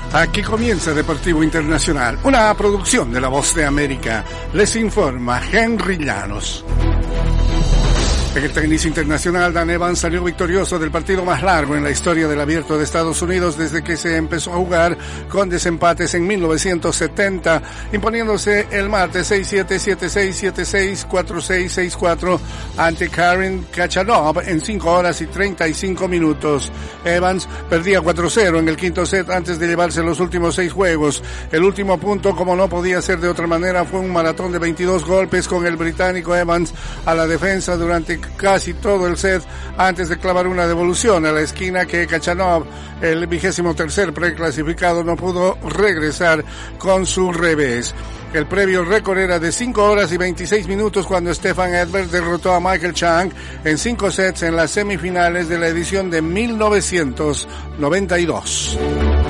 Aquí comienza Deportivo Internacional, una producción de La Voz de América. Les informa Henry Llanos. En el tenis internacional, Dan Evans salió victorioso del partido más largo en la historia del Abierto de Estados Unidos desde que se empezó a jugar con desempates en 1970, imponiéndose el martes 6-7, 7-6, 7-6, 4-6, 6-4 ante Karen Khachanov en 5 horas y 35 minutos. Evans perdía 4-0 en el quinto set antes de llevarse los últimos 6 juegos. El último punto, como no podía ser de otra manera, fue un maratón de 22 golpes con el británico Evans a la defensa durante casi todo el set antes de clavar una devolución a la esquina que Khachanov, el 23º preclasificado, no pudo regresar con su revés. El previo récord era de 5 horas y 26 minutos cuando Stefan Edberg derrotó a Michael Chang en 5 sets en las semifinales de la edición de 1992.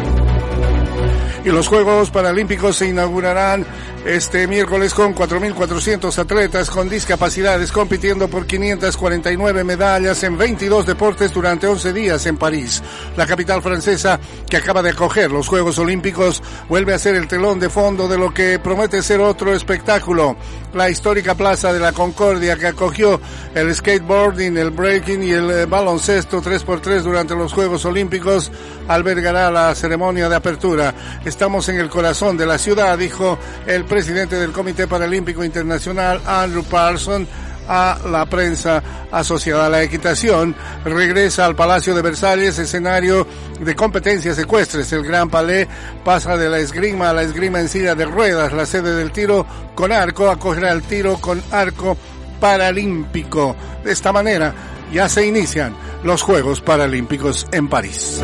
Y los Juegos Paralímpicos se inaugurarán este miércoles con 4.400 atletas con discapacidades compitiendo por 549 medallas en 22 deportes durante 11 días en París. La capital francesa, que acaba de acoger los Juegos Olímpicos, vuelve a ser el telón de fondo de lo que promete ser otro espectáculo. La histórica Plaza de la Concordia, que acogió el skateboarding, el breaking y el baloncesto 3x3 durante los Juegos Olímpicos, albergará la ceremonia de apertura. Estamos en el corazón de la ciudad, dijo el presidente del Comité Paralímpico Internacional, Andrew Parsons, a la prensa asociada a la equitación. Regresa al Palacio de Versalles, escenario de competencias ecuestres. El Gran Palais pasa de la esgrima a la esgrima en silla de ruedas. La sede del tiro con arco acogerá el tiro con arco paralímpico. De esta manera ya se inician los Juegos Paralímpicos en París.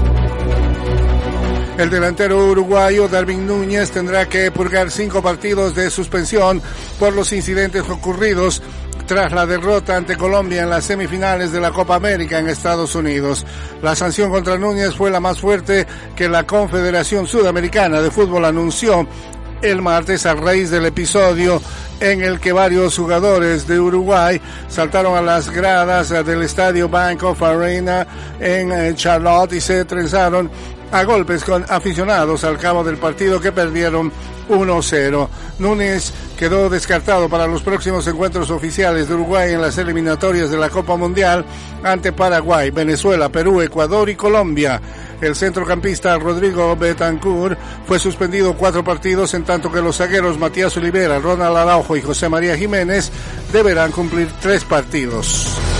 El delantero uruguayo Darwin Núñez tendrá que purgar 5 partidos de suspensión por los incidentes ocurridos tras la derrota ante Colombia en las semifinales de la Copa América en Estados Unidos. La sanción contra Núñez fue la más fuerte que la Confederación Sudamericana de Fútbol anunció el martes a raíz del episodio en el que varios jugadores de Uruguay saltaron a las gradas del estadio Bank of Arena en Charlotte y se trenzaron a golpes con aficionados al cabo del partido, que perdieron 1-0. Núñez quedó descartado para los próximos encuentros oficiales de Uruguay en las eliminatorias de la Copa Mundial ante Paraguay, Venezuela, Perú, Ecuador y Colombia. El centrocampista Rodrigo Betancourt fue suspendido 4 partidos, en tanto que los zagueros Matías Olivera, Ronald Araujo y José María Jiménez deberán cumplir 3 partidos.